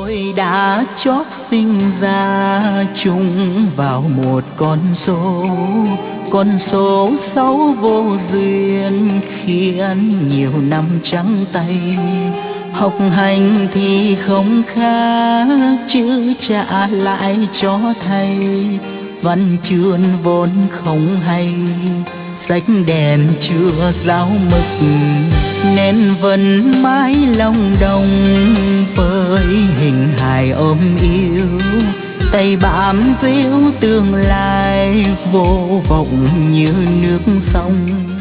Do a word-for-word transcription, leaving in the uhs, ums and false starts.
tôi đã chót sinh ra chung vào một con số, con số xấu vô duyên khiến nhiều năm trắng tay. Học hành thì không khác chứ trả lại cho thầy, văn chương vốn không hay, sách đèn chưa giáo mực nên vẫn mãi lòng đồng với hình hài ôm yêu, tay bám víu tương lai vô vọng như nước sông.